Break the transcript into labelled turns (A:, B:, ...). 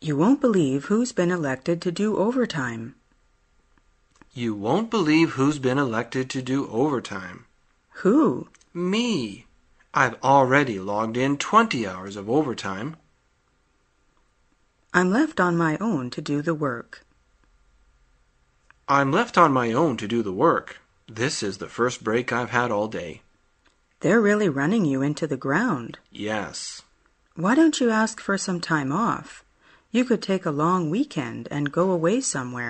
A: You won't believe who's been elected to do overtime.
B: You won't believe who's been elected to do overtime.
A: Who?
B: Me. I've already logged in 20 hours of overtime.
A: I'm left on my own to do the work.
B: I'm left on my own to do the work. This is the first break I've had all day.
A: They're really running you into the ground.
B: Yes.
A: Why don't you ask for some time off? You could take a long weekend and go away somewhere.